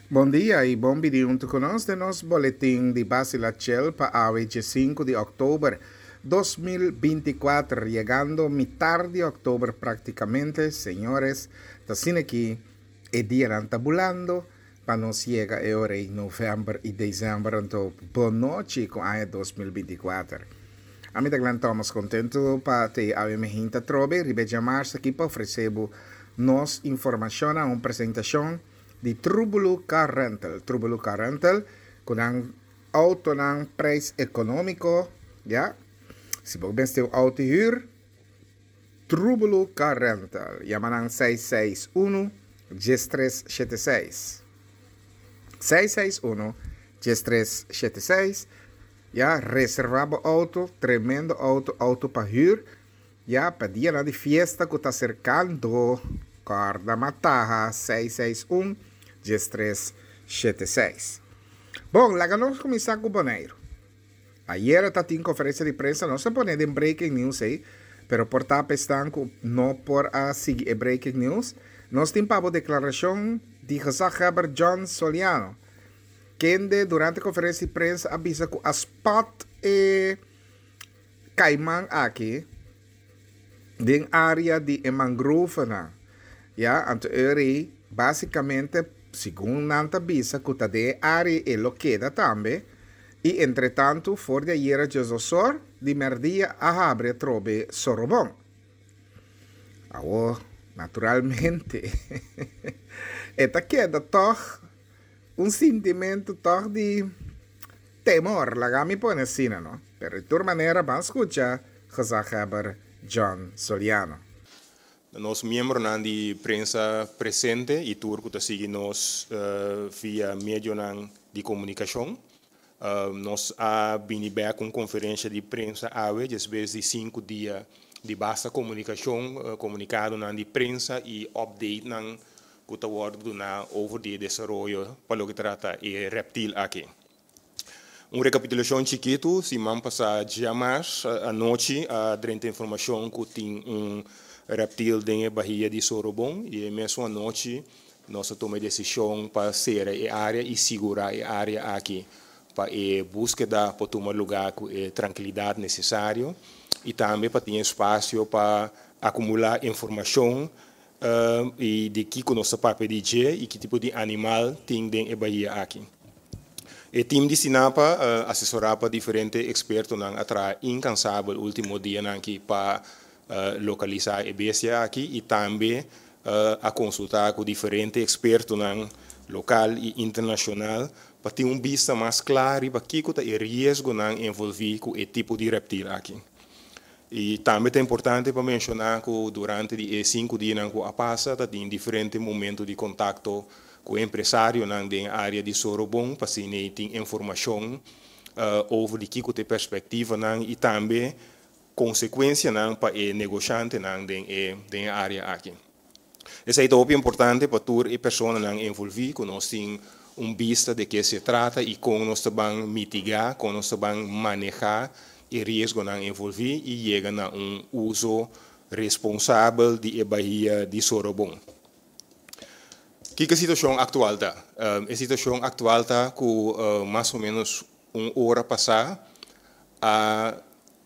Bom dia e bom junto conosco de nosso boletim de base la Shell para hoje 5 de outubro 2024, chegando mitad de outubro praticamente, senhores, está assim aqui, e dia não está bulando, para nós chega a hora em novembro e dezembro, então, boa noite com a 2024. A mim estamos contentes para ter a minha gente trobe, ribeja março aqui para oferecer nos informação, uma apresentação de Trubulu Car Rental. Trubulu Car Rental, com um auto ng preço econômico, ja? Se você tem um auto huur, Trubulu Car Rental. Yamanang 661 1376. 661 1376. Ja, reservado auto, tremendo auto para huur. Ja, para dia na de fiesta que está cercando. Corda Mataha 661 1376. Bom, lá vamos começar com o Boneiro. Ayer está em conferência de prensa, não se pone em breaking news aí, pero por estar estão não por a seguir breaking news, nós temos a declaração de gezagheber John Soliano, que durante a conferência de prensa avisa que a spot Cayman aqui, de área de mangrove na. Ja, então ele basicamente, segundo Nanta Bisa, que está de área e lo queda também, e entretanto, for de ayer Jesus de merdia a abre trobe sorobon. Agora, naturalmente, esta queda toch sentimento toch de temor, la gami põe assim, não? Pero de toda maneira, vamos escutar gezagheber John Soliano. Nós membros de prensa presente e turco que seguimos via meio de comunicação. Nós abrimos com conferência de prensa hoje, às vezes de 5 dias de baixa comunicação, comunicado de prensa e update que está over de desenvolvimento para o que trata de reptil aqui. Uma recapitulação chiquito, se man passar dia mais, a noite, durante a informação que tem reptil dentro da Bahia de Sorobon, e mesmo à noite, nós tomamos decisão para ser a área e segurar a área aqui, para a búsqueda para tomar lugar com a tranquilidade necessária, e também para ter espaço para acumular informação e de que nós papel dizer e que tipo de animal tem dentro da Bahia aqui. O time de Sinapa assessorar para diferentes expertos atrás incansável último dia aqui para localizar a bestia aqui e também a consultar com diferentes expertos local e internacional para ter vista mais clara para que está o risco envolvido com o tipo de reptil aqui. E também é importante para mencionar que durante os 5 dias que passa, tem diferentes momentos de contato com o empresário na área de Sorobon para se ter informação over de que tem perspectiva e também consequência para o negociante na área aqui. Isso é muito importante para todas as pessoas envolvidas, que nós temos vista de que se trata e como nós vamos mitigar, como nós vamos manejar o risco envolvido e chegar a uso responsável de Bahia de Sorobon. Que é a situação atual está? A situação atual está com mais ou menos uma hora passada a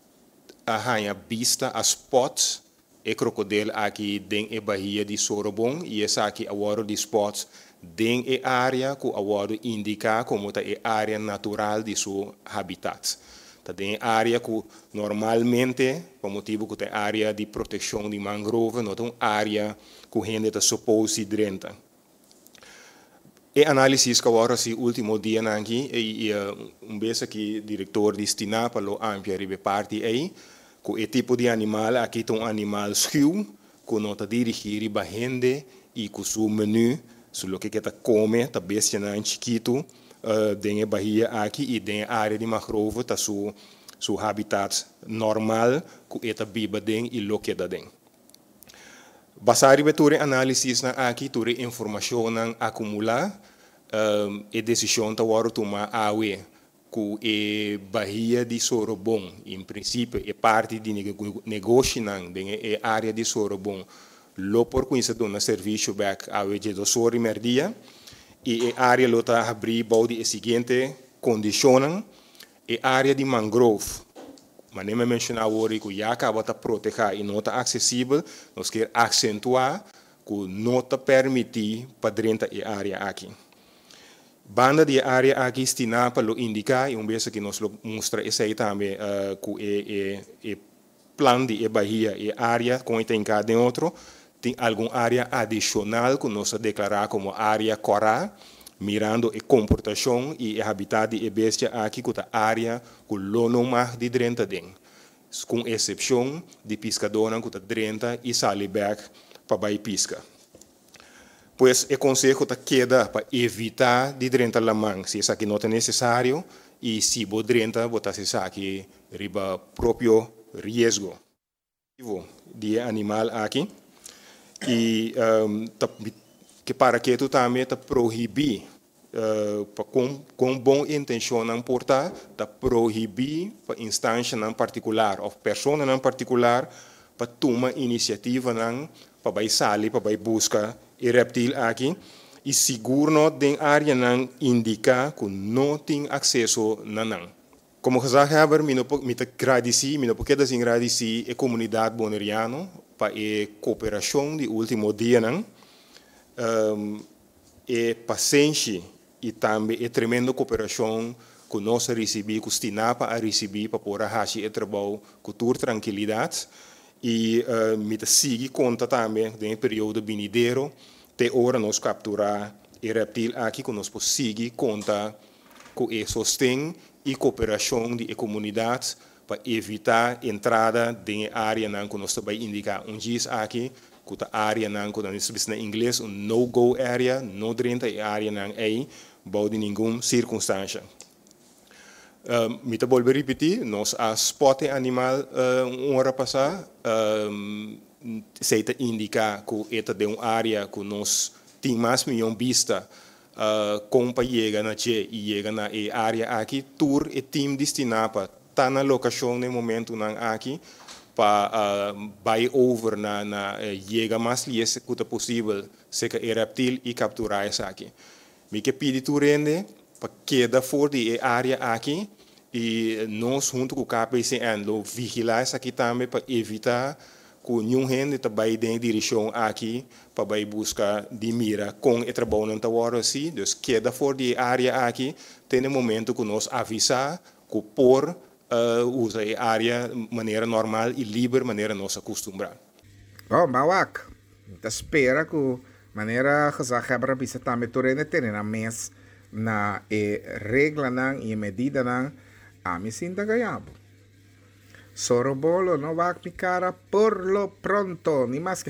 vista a spots e crocodilo aqui dentro da Bahia de Sorobon e essa aqui agora de spots dentro da área que agora indica como está a área natural de seu habitat. Está dentro da área que normalmente, por motivo que tem área de proteção de mangrove, não tem área que a gente está suposto se drenta. E análise que agora se último dia aqui e vez que diretor destina para o amplia ribe parte aí que o tipo de animal aqui tem animal schuw que não está dirigido para gente e que o menu sobre o que está come está bestia chiquito dentro da Bahia aqui e dentro da área de mangrove está seu habitat normal que está viva dentro e o que está dentro. Basado em análise aqui, toda informação acumular e decisão de tomar a que a Bahia de Sorobon, em princípio, é parte de negócio na área de Sorobon. Lo por conhecer do serviço back a do Sori Merdia e a área lota abrir balde a seguinte condicionam a área de mangrove. Mas nem me mencionar hoje que já acaba de proteger e não está acessível, nós queremos acentuar que não está permitir para dentro da área aqui. Banda de área aqui está para indicar e vez que nós mostra esse aí também que plano de Bahia e área com tem cá dentro tem alguma área adicional que nós declarar como área coral, mirando a comportação e a habitat de bestia aqui que a área que não mais de dentro dentro, com exceção de pescadores que dentro e saliberg para ir pesca. Pois o conselho queda para evitar de dentro da mão, se isso aqui não é necessário, e se você dentro, você sabe que riba próprio risco de animal aqui. E que para que tu também te proibir, com boa intenção não portar, te proibir para instância em particular, ou pessoa em particular, para tomar iniciativa para ir sair, para ir buscar e reptil aqui, e seguro de área não indica que não tem acesso não. Como gezegd hebben, me porque agradecer a comunidade boneriana para a cooperação de último dia, e paciência e também a tremenda cooperação que nós recebemos, que estima para receber para poder fazer o trabalho com toda tranquilidade. E me sigue conta também no período venideiro, até hora nós capturar o reptil aqui que nós conseguimos conta com o sostém e cooperação de comunidade para evitar a entrada de área que nós também indicar diz aqui que a área que nós em inglês no-go area, não dentro da área aí, de nenhuma circunstância. Me te volver repetir, nós a spot animal uma hora passada, se te indica que esta de uma área que nós tem mais milhão vista, como para chegar na e chega na área aqui, tour e time destinado para estar na locação no momento aqui, para buy over na chega mais lies que possível, se que é reptil e capturar isso aqui. Me que pedi tu rende para queda fora de área aqui e nós junto com o KPCN lo vigilar isso aqui também para evitar que nenhum gente também em direção aqui para ir buscar de mira com o trabalho não está assim, então queda fora de área aqui tem um momento que nós avisar que por usa a área de maneira normal e livre maneira nós acostumar. Bom, Bawak, espera que maneira gezegd hebben bisa também torene ter na mês na regra e medida a mim sinta ganhado. Sorobolo no va a picar por lo pronto, ni más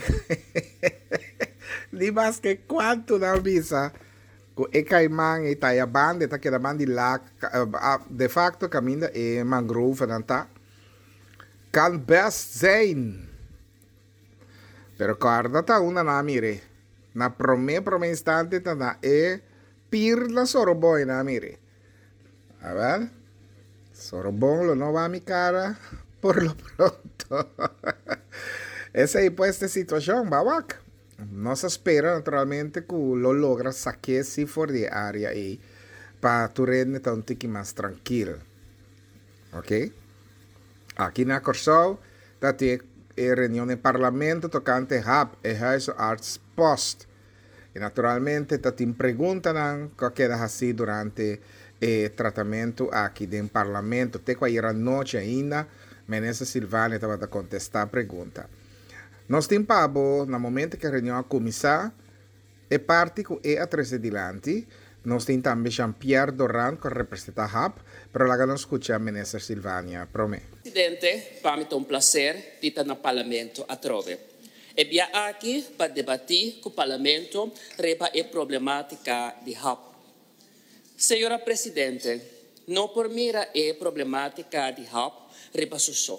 que quanto na visa e caimán e tayaban de taquedaban de la de facto caminda e mangrove nanta kan best zijn. Pero guarda ta una na mire. Na prome instante ta na pir la soroboi na mire. A ver. Sorobon lo no va a mi cara por lo pronto. Esa es pues esta situación, Bawak. No se espera naturalmente que lo logra saquear si fuera de área y para tu rende un tiki más tranquilo. ¿Ok? Aquí en Corsou, dat reunião em parlamento tocante HAP, e Huisarts Post. E naturalmente, tem perguntas que queda assim durante o tratamento aqui no parlamento. Até que era noite ainda, Menessa Silvânia estava a contestar a pergunta. Nós temos no momento que a reunião começar, e parte que é atrás adiante, nós temos também Jean-Pierre Doran, que representa HAP, pero lá não escuta a Menessa Silvânia. Promete. Presidente, para mim é um prazer estar no parlamento a trove. E vim aqui para debater com o parlamento sobre a problemática de HAP. Senhora Presidente, não por mira a problemática de HAP repassussou.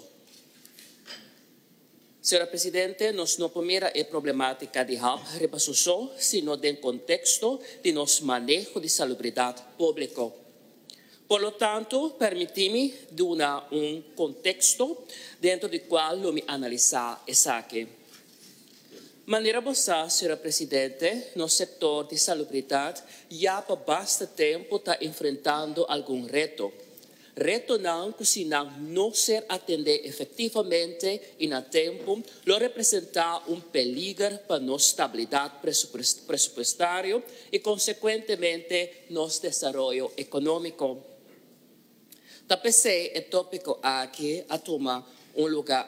Senhora Presidente, nós não por mira a problemática de HAP repassussou, sino no contexto de nosso manejo de salubridade pública. Por lo tanto, permita-me dar contexto dentro do qual eu me analisar isso aqui. Maneira boa, senhora Presidente, no setor de salubridade, já há bastante tempo está enfrentando algum reto. Reto não, que se não ser atender efetivamente e na tempo, lo representar perigo para nossa estabilidade pressupostária e, consequentemente, nosso desenvolvimento econômico. Tapece é tópico aqui a tomar lugar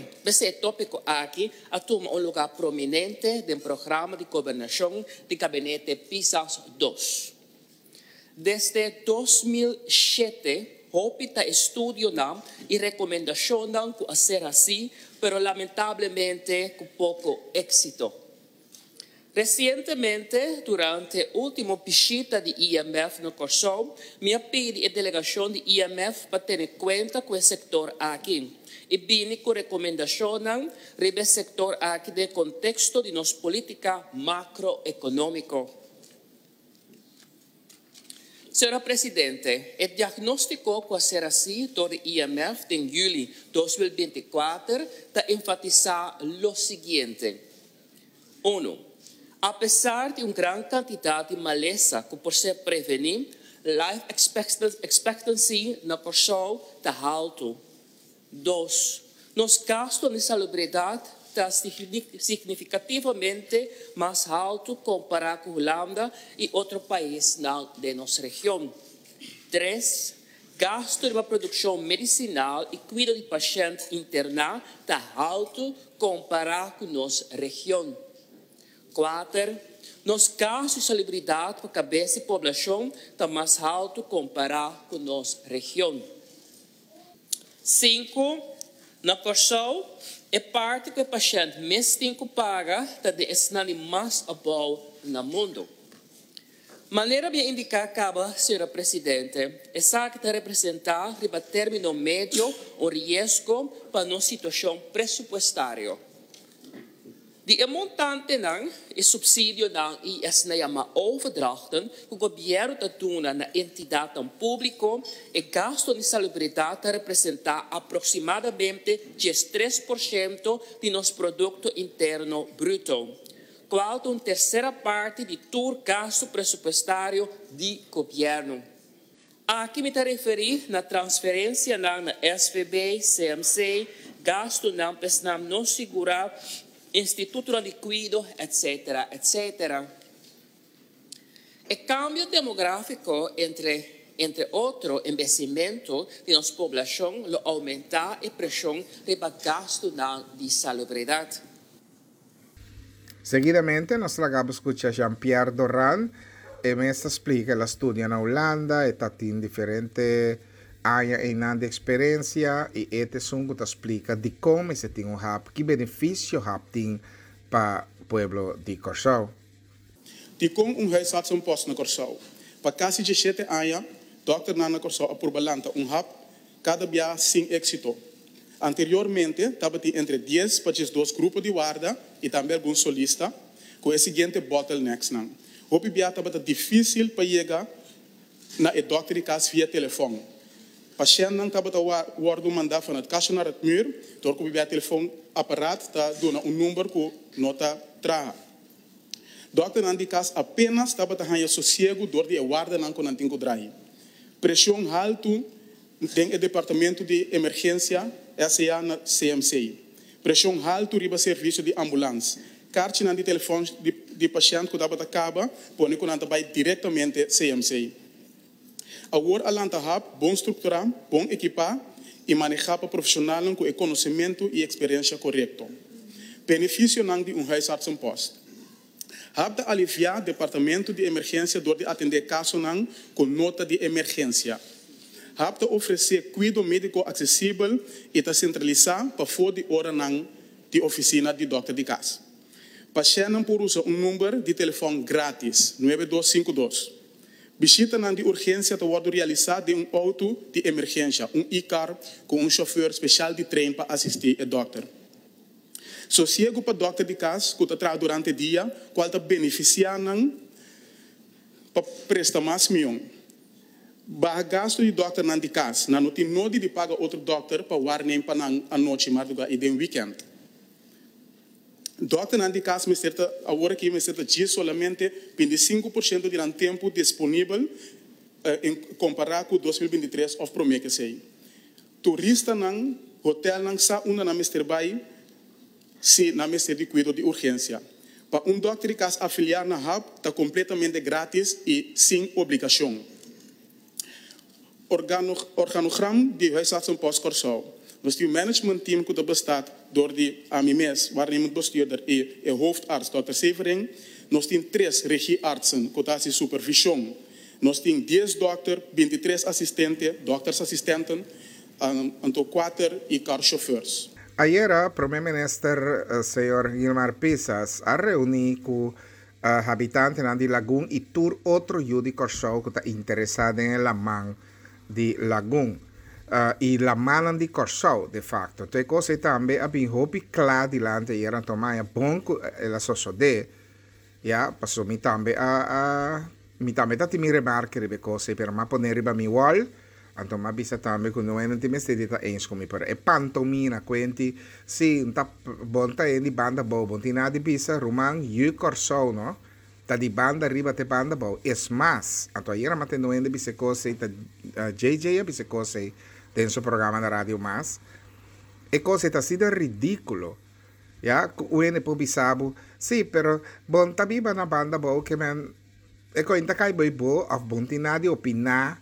prominente do programa de governação do gabinete PISAS 2. Desde 2007, Hopita estudio e recomendação a ser assim, pero lamentavelmente com pouco êxito. Recentemente, durante a última visita do IMF no Corsol, me pedi a delegação do IMF para ter em conta com o setor aqui. E vim com recomendação sobre o setor aqui no contexto de nossa política macroeconômica. Senhora Presidente, o diagnóstico que ser assim do IMF em julho de 2024 está enfatizar o seguinte. 1. Apesar de uma grande quantidade de maleza que por ser prevenir, life expectancy na Corsol está alto. 2. Nos gastos de salubridade está significativamente mais alto comparado com a Holanda e outros países de nossa região. 3. Gasto de produção medicinal e cuidado de pacientes internos está alto comparado com nossa região. 4. Nos gastos de salubridade para cabeça de população está mais alto comparado com nossa região. 5. Na Corsol, é parte que o paciente mais tem que pagar de esnani mais abaixo no mundo. Maneira de indicar acaba, senhora Presidente, essa que está representar, riba término médio, um risco para nossa situação pressupostária. De montante e subsídio e esnayama overdrachten, que o governo está dando na entidade pública, e gasto de salubridade representa aproximadamente 13% de nosso produto interno bruto, qual uma terceira parte de todo gasto pressupostário do governo. Aqui me está referindo na transferência na SVB, CMC, gasto não segurar Instituto de Cuido, etc., etc. O câmbio demográfico, entre outros investimentos de nossa população, aumenta a pressão para gasto de salubridade. Seguidamente, nós vamos escutar Jean-Pierre Doran, e me explica que estudia na Holanda, está em diferentes áreas de experiência, e este sungo explica de como se tem que benefício tem para o povo de Corsol. De como huisarts posto na Corsol. Para quase 17 anos, Dr. Nana Corsol apurbalanta cada dia sem êxito. Anteriormente, estava entre 10 para 12 grupos de guarda e também alguns solistas, com o seguinte bottlenecks. Hoje, estava difícil para chegar na doctor de casa via telefone. Paciente não estava a guardar mandar para a caixa na muur, door que o telefone aparato está dando número que não está traga. Doctor não de casa apenas estava a ganhar sossego door de guarda não com antigo drive. Pressão alta no departamento de emergência SA na CMC. Pressão alta riba serviço de ambulância. Carte de telefone de paciente que estava a acaba, põe que não vai diretamente CMC. Agora, Alanta Hub, bom estruturar, bom equipar e manejar para profissional com conhecimento e experiência correto. Benefício de huisarts posto. Hub da aliviar o departamento de emergência de atender casos com nota de emergência. Hub da oferecer cuidado médico acessível e da centralizar para fora de hora de oficina de doctor de casa. Paciente por usar número de telefone grátis, 9252. Visita de urgência pode realizar em auto de emergência, e-car com chauffeur especial de trem para assistir o doctor. Sossego para o doctor de casa, que está durante o dia, qual está beneficiando para prestar mais milhão. Barra gasto de doctor de casa, não tem nada de pagar outro doctor para o ar nem para a noite, mas e de weekend. Doctor nandi caso me certa agora que me certa dia solamente 25% do tempo disponível em comparar com 2023 of promete sei. Turista nang hotel nang sa una na Mr. Bay se na Mr. de cuidado de urgência. Para doctor de casa afiliar na hub está completamente grátis e sem obrigação. Organogram de huisartsen Postcorsau. Dus die managementteam dat bestaat door die AMIMES, waarnemend bestuurder en hoofdarts, Dr. Severing. Nos tien 3 regieartsen, cotatie supervision. Nos tien 10 dokter, 23 assistenten, doktersassistenten, en 4 e car chauffeurs. Ayer, el primer ministro, señor Gilmar Pisas, ha reunido con habitantes de Lagún y tur otro de Corsau que está interesado en la man de Lagún. E la man de Corsau, de facto. Entonces, cosas también habían hopi claro delante y eran tomadas bon la sociedad. Ya, pasó mi también mi también tati mi remarque de cosas, pero más poner riba mi wall. Anto ma bisa tambe kun no enen time stedi ta eens komi per e pantomina quenti si ta bonta e di banda bo bontina di bisa rumang yu Corsau no ta di banda riba te banda bo es mas anto ayer mate no ende bisa cose ta JJ bisa cose dentro programa na radio mas e cose ta sido ridicolo ya uene po bisabu si pero bonta biba na banda bo que men e ko inta kai boy bo of bontina di opina.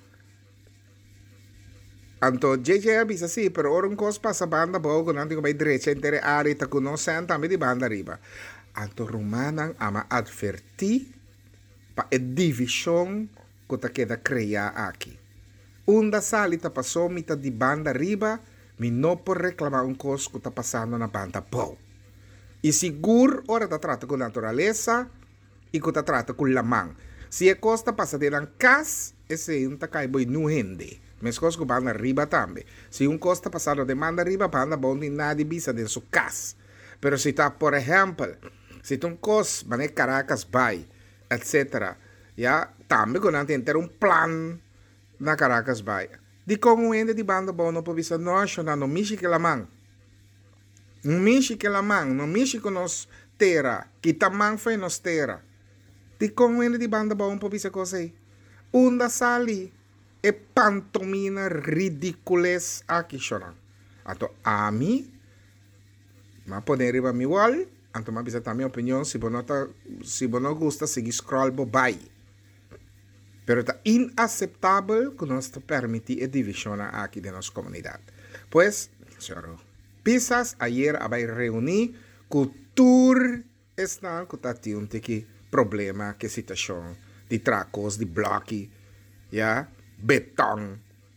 Anto JJ bisa sì, però ora un cos passa banda bogo, nanti come direita intere ari ta conoscen tambe di banda riba. Anto romanan ama adverti pa e division kota queda crea aqui. Unda salita passou mita di banda riba, mi no por reclamar un cos kota passando na banda bogo. E sigur ora ta trata con naturaleza e kota trata con la man. Si e costa passa de nan cas, ese unta kai boy nu hende. Mas coisas que banda riba também. Se costa passado de manda riba, banda bom de nada bisa de sua casa. Pero se está, por exemplo, se tu cos, mané Caracas vai, etc. Já, também quando a gente tem plan na Caracas vai. De como ende de banda bom, não pode bisa nacional, não mixe que la man. Não mixe que la man, não mixe que nos terra, que tamang foi nos terra. De como ende de banda bom, pode bisa coisa aí. Unda sali. E pantomina ridiculez aqui chorando. Então, a mim, mas poder ir a mim igual, então, mas bisa também opinião, se você não gosta, seguir scroll, vai. Pero está inaceitável que nós permitir a divisão aqui da nossa comunidade. Pois, senhor, Pisas, ayer, vai reunir cultura, está com tatium que problema, que situação de tracos, de bloque, já, betão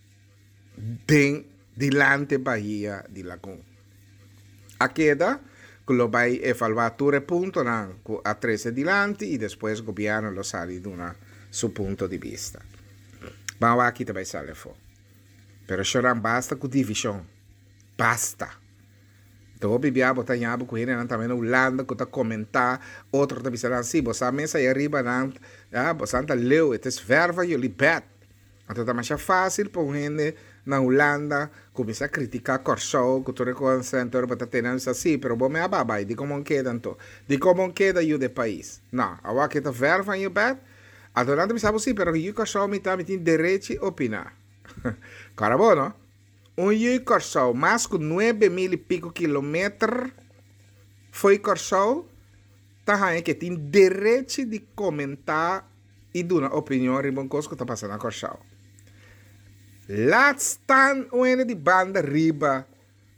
delante Bahia de Lagún. A queda, que lo vai evaluar tudo ponto a 13 delante e depois o governo lo sale de su punto di vista. Vamos aqui também sale fora. Pero chorar basta com divisão. Basta. Então, bibiabo tanhabo com ele também na Holanda, que tá comentar, outro tá pensando assim, você a mesa aí arriba, você tá leu, esses verba e libet. Então, tá mais fácil para gente na Holanda começar a criticar Corsau, que tu reconhece, então, para ter nada assim, pero bom, me ababai, de como queda, então, de como queda o de país. Não, agora que tá verba e bet, então, não me sabe assim, pero o Corsau me tá metendo direito a opinar. Cara, bom, não? Corsau, mais que 9.000 e pico quilômetros, foi Corsau, tá aí que tem direito de comentar e dar uma opinião sobre o que está passando na Corsau. Lá estão uma de banda riba,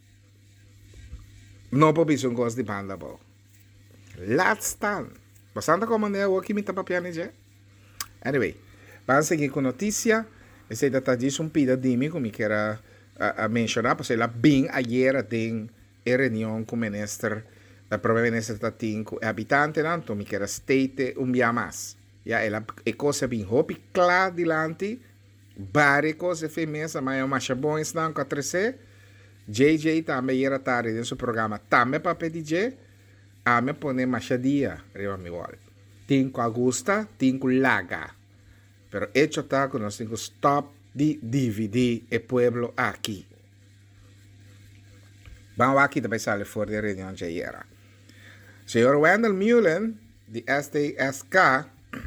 não pode ser coisa de banda boa. Lá estão. Bastante como é o que me está papiando já. Anyway, vamos seguir com notícia. Esse data diz pida de mim, como que era a mencionar, porque ela bem ayer tem a reunião com o ministro, o primeiro ministro da Tinco, habitante, então, me quer state dia mais. Ja, ela é coisa bem hopi claro delante, várias coisas femininas, mas é uma chabão estão com a 13. JJ também era tarde nesse programa, também para pedir, a me pôr machadia, riba mi wall. Tinco Augusta, Tinco Laga. Pero hecho está que nós temos stop de dividir o pueblo aqui. Vamos aqui também sair fora da reunião de ayer. Senhor Wendell Mullen, de STSK,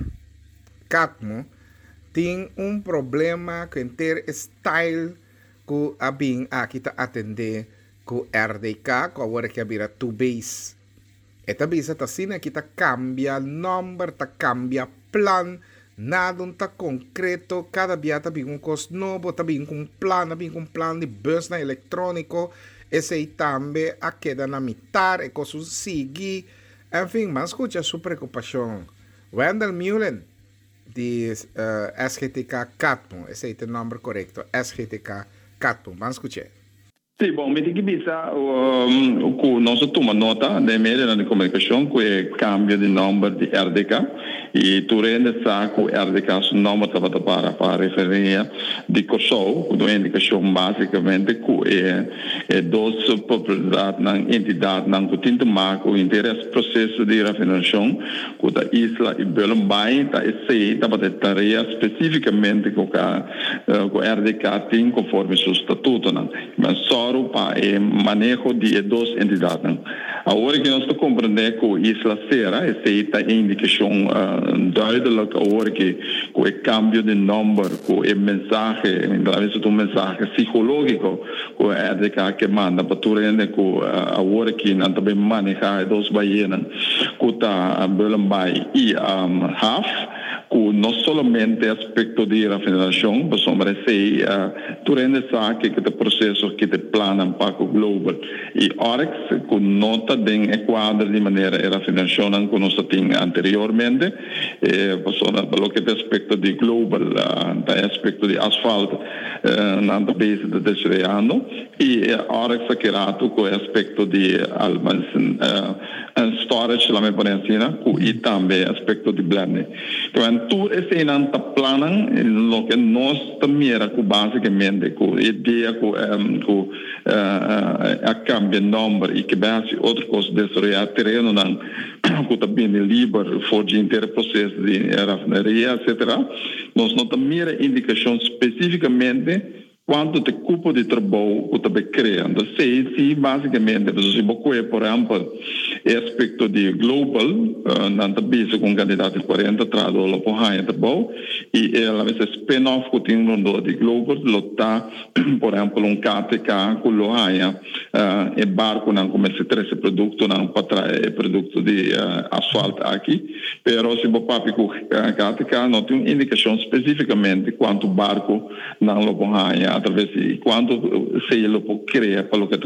Catmo, tem problema com ter style que abing aqui tá atender com RDK, com a hora que abira tu base. Eta bisa ta sina kita cambia number, ta cambia plan, nada tá concreto, cada dia tá bem costo novo, tá bem com plan de bus na eletrônico, esse aí também a queda na mitad, e coisas seguir, enfim, mas escuta a sua preocupação. Wendell Mullen, de SGTK Catmo, esse aí é o nome correto, SGTK Catmo, mas escuta. Sì, bom, mi dico che non so tu, ma nota dei media di comunicazione che cambio di numero di RDK e tu rendi sa che RDK sul numero stava para riferire di corso, due indicazioni basicamente che è due proprietà, entità, non tinto ma che interesse processo di raffinazione che da isla e Belombai da essere da tarea specificamente che RDK tem conforme suo statuto, ma para o manejo de duas entidades. Agora que nós estamos compreendendo que a Isla Serra, essa é a indicação duidelijk, agora que o cambio de número, que é mensagem, em inglês é mensagem psicológico, que é a RDK que manda, para tu rende que agora que nós também manejar duas baías, que está Belombai e HAF, que não somente aspecto de refinação, mas também tu rende sabe que o processo que te plana para o global e Oryx que nota den quadro de maneira era financiação que nós tínhamos anteriormente passando pelo que é aspecto de global da aspecto de asfalto na base de desreando e Oryx que rato com aspecto de almacen storage lá me parece e também aspecto de blending então tudo esse não tá planando lo que nós também era basicamente com ideia com a cambio number e que base outra coisa desse terreno não que também é livre for de inteiro processo de rafinaria etc nós não temos indicação especificamente quanto de cupo de trabalho que também criando se basicamente se você por exemplo aspecto de global não também com candidato de 40 trado lá por aí trabalho e ela vai ser spin-off que tem de global lotar por exemplo KTK que lo haya e barco não começa a ter esse produto não para produto de asfalto aqui pero se você papi com KTK não tem indicação especificamente quanto barco não lo por aí através de quanto se ele pode criar para o que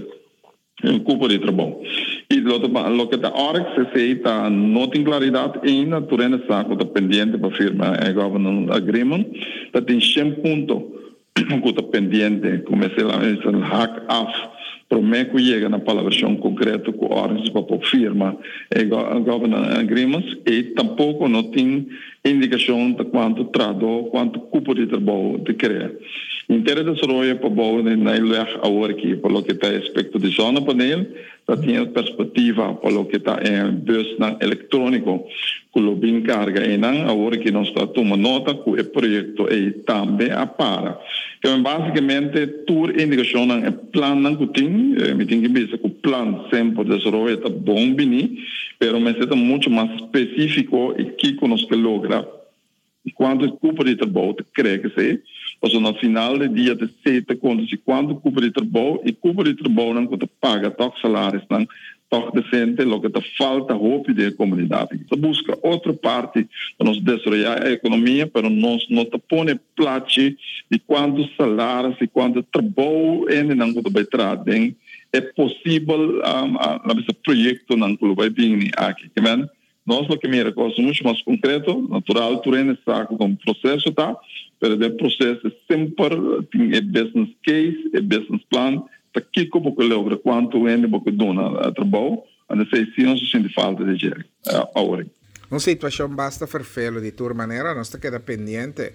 um cupo de trabalho. E lo que da Oryx se não tem claridade ainda, turene saco está pendente para firmar a governance agreement, está tem 100 pontos que está pendente, comecei lá a hack off, promete que chega na palavração concreta com Oryx para firmar a governance agreements e tampouco não tem indicação de quanto trado, quanto cupo de trabalho de criar. Inteiro desenvolvimento para bom na ilha agora aqui, pelo que está aspecto de zona painel, já tinha perspectiva pelo que está em bus eletrônico, que o bem carga e não agora que nós está tomando nota que o projeto é também a para. Então basicamente toda indicação é plano que tem, me tem que ver que o plano sempre de desenvolvimento é bom bem, pero mas é muito mais específico e que nós que logra quando o cupo de trabalho crê que se ou no final do dia de sete quando se quando o cupo de trabalho não que paga toque salários não toque decente lo que falta roupa de comunidade se busca outra parte para nos desenvolver a economia para nós não te põe place de quanto salários e quanto trabalho ainda não que vai trazer é possível esse projeto não que vai vir aqui nós lo que mira coisa muito mais concreto natural turene saco como processo tá pero o processo sempre tem business case business plan tá que como que logra quanto ainda porque dona trabalho and sei se não se sente falta de dinheiro agora uma situação basta ferfelo de toda maneira nós tá queda pendente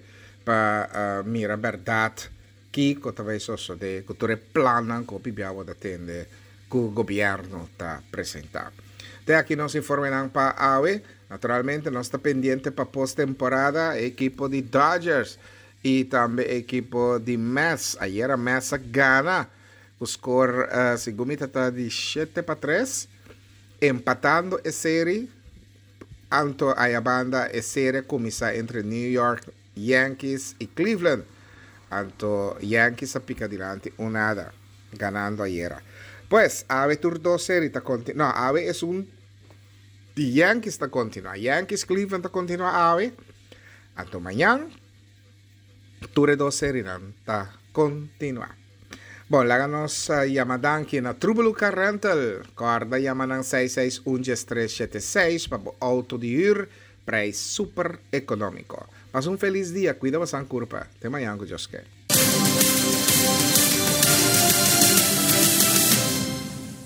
para mira verdade que talvez isso de cultura plana que pibiava da tende que o governo está apresentando. Até aqui nós informamos para a AWE, naturalmente nós está pendente para pós-temporada, equipo de Dodgers e também equipo de Mets. Ayer a Mets gana, o score segundo está de 7-3 empatando a serie, anto a banda a serie comienza entre New York Yankees y Cleveland. Anto Yankees a pica delante, nada, ganando ayer. Pues, ave tur 2 serie está continua. No, ave es un Yankees está continua. Yankees Cleveland está continua ave. Anto mañana tur 2 serie está continua. Bon, láganos llamadan aquí na Trubuluca Rental. Corda llamadan 661-376 para auto de huur. Prijs super económico. Pas un feliz día. Cuida bastante curpa. Te mañana, Joske.